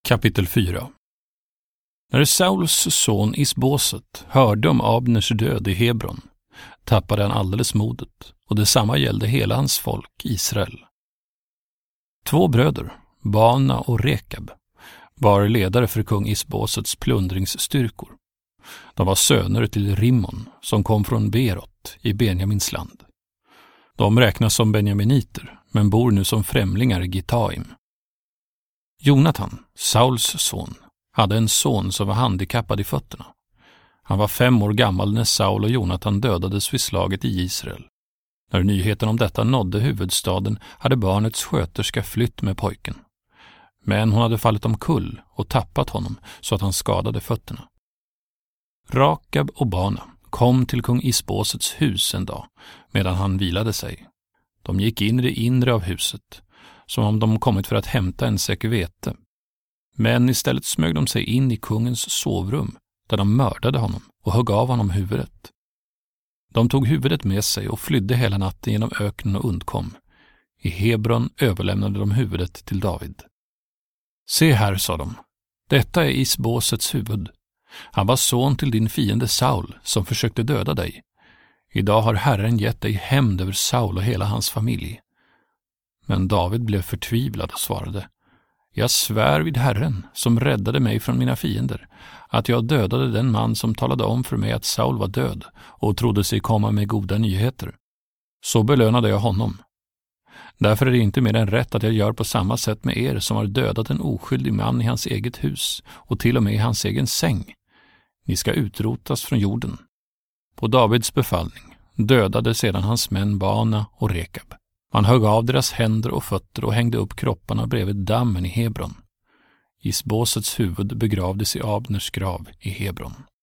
Kapitel 4. När Sauls son Isboset hörde om Abners död i Hebron tappade han alldeles modet, och detsamma gällde hela hans folk, Israel. 2 bröder, Bana och Rekab, var ledare för kung Isbosets plundringsstyrkor. De var söner till Rimmon, som kom från Berot i Benjamins land. De räknas som benjaminiter, men bor nu som främlingar i Gitaim. Jonatan, Sauls son, hade en son som var handikappad i fötterna. Han var 5 år gammal när Saul och Jonatan dödades vid slaget i Israel. När nyheten om detta nådde huvudstaden hade barnets sköterska flytt med pojken. Men hon hade fallit omkull och tappat honom så att han skadade fötterna. Rakab och Bana kom till kung Isbosets hus en dag medan han vilade sig. De gick in i det inre av huset, som om de kommit för att hämta en säck vete. Men istället smög de sig in i kungens sovrum, där de mördade honom och högg av honom huvudet. De tog huvudet med sig och flydde hela natten genom öknen och undkom. I Hebron överlämnade de huvudet till David. Se här, sa de, detta är Isbosets huvud. Han var son till din fiende Saul som försökte döda dig. Idag har Herren gett dig hämnd över Saul och hela hans familj. Men David blev förtvivlad och svarade: Jag svär vid Herren, som räddade mig från mina fiender, att jag dödade den man som talade om för mig att Saul var död och trodde sig komma med goda nyheter. Så belönade jag honom. Därför är det inte mer än rätt att jag gör på samma sätt med er som har dödat en oskyldig man i hans eget hus och till och med i hans egen säng. Ni ska utrotas från jorden. På Davids befallning dödade sedan hans män Bana och Rekab. Man högg av deras händer och fötter och hängde upp kropparna bredvid dammen i Hebron. Isbosets huvud begravdes i Abners grav i Hebron.